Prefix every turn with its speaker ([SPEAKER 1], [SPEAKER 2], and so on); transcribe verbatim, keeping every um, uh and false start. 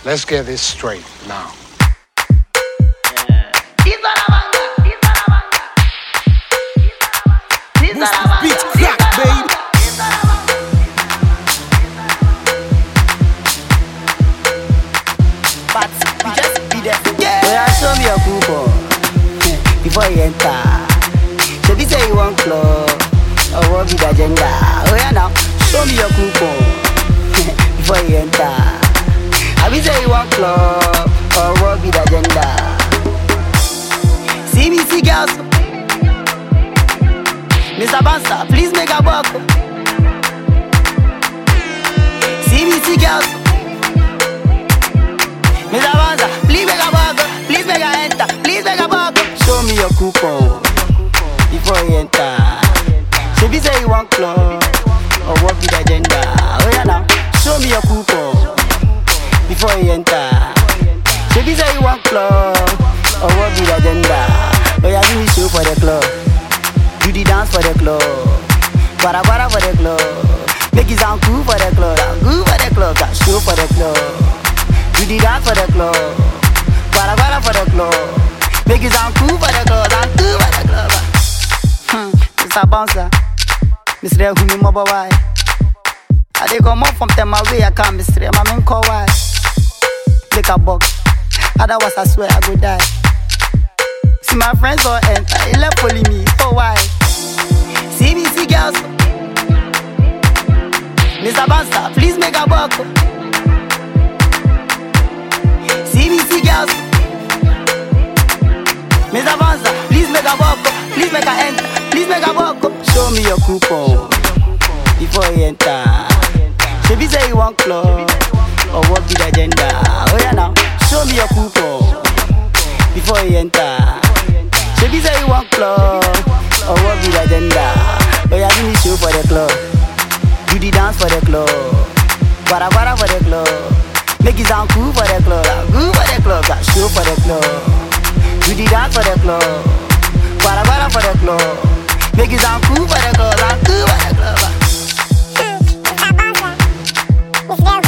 [SPEAKER 1] Let's get this straight now.
[SPEAKER 2] Beat crack, baby.
[SPEAKER 3] But we just be there. Yeah. Well, show me your coupon before you enter. So be say you want club or what be the agenda? Oh yeah, now show me your coupon before you enter. I be say you want club or what be the agenda? See me see girls. Mister Bansa, please make a buck. See me see girls. Mister Bansa, please make a buck. Please make a enter. Please make a buck. Show me your coupon before you enter. So be say you want club or what be the agenda? Oh yeah now, show me your coupon before you enter. So be say you want club or what be the agenda? Oh yeah, give me show for the club. Do the dance for the club, para para for the club. Make it sound cool for the club, cool for the club, show for the club. Do the dance for the club, para para for the club. Make it sound cool for the club, sound cool for the club. Hmm, Mister Bouncer, Mister Humi Mobile Why? I dey come up from them away, I can't Mister My main call why? Make a box, otherwise I swear I go die. See my friends all enter, they left only me, oh why? See me see girls. Mister Bansa, please make a buck. See me see girls. Mister Bansa, please make a buck. Please make a enter, please make a buck. Show me your coupon before you enter. Should be say you want club or what be the agenda? Oh yeah now, show me your coupon before you enter. Should be say you want club or what be the agenda? Oh yeah, give me show for the club. Do the dance for the club, para para for the club. Make it sound cool for the club, cool for the club, show for the club. Do the dance for the club, para para for the club. Make it sound cool for the club, cool for the club.